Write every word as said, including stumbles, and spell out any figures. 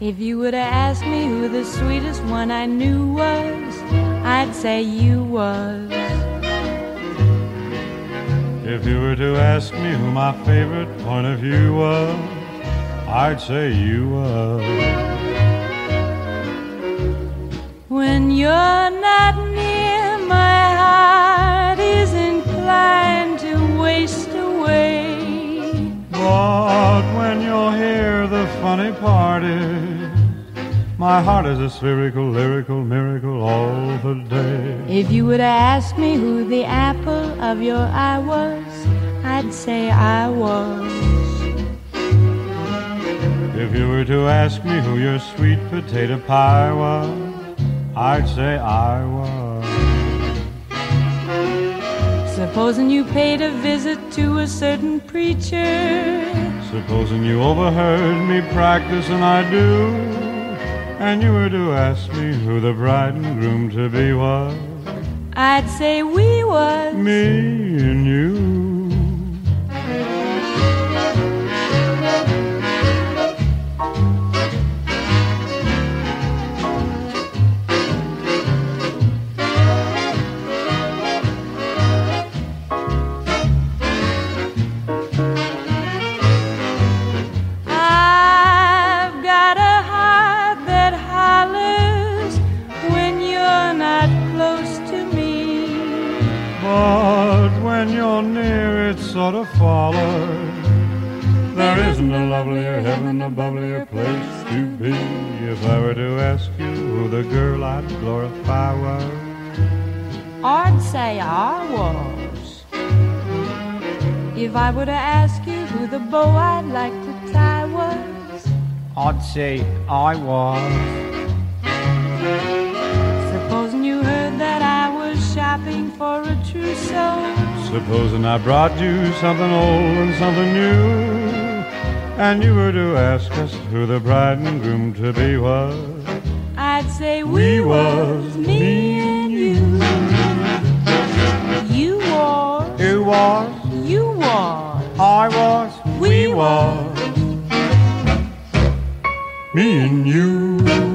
If you were to ask me who the sweetest one I knew was, I'd say you was. If you were to ask me who my favorite point of view was, I'd say you was. When you're not near, my heart is inclined to waste away. But when you're here, the funny part is my heart is a spherical, lyrical miracle all the day. If you were to ask me who the apple of your eye was, I'd say I was. If you were to ask me who your sweet potato pie was, I'd say I was. Supposing you paid a visit to a certain preacher, supposing you overheard me practice and I do, and you were to ask me who the bride and groom to be was, I'd say we was. Me and you. Sort of follows. There isn't a lovelier heaven, a bubblier place to be. If I were to ask you who the girl I'd glorify was, I'd say I was. If I were to ask you who the bow I'd like to tie was, I'd say I was. Supposing you heard that I was shopping for a trousseau, supposing I brought you something old and something new, and you were to ask us who the bride and groom to be was, I'd say we, we was, was me and you. You was. You was. You was. I was. We, we was. was. Me and you.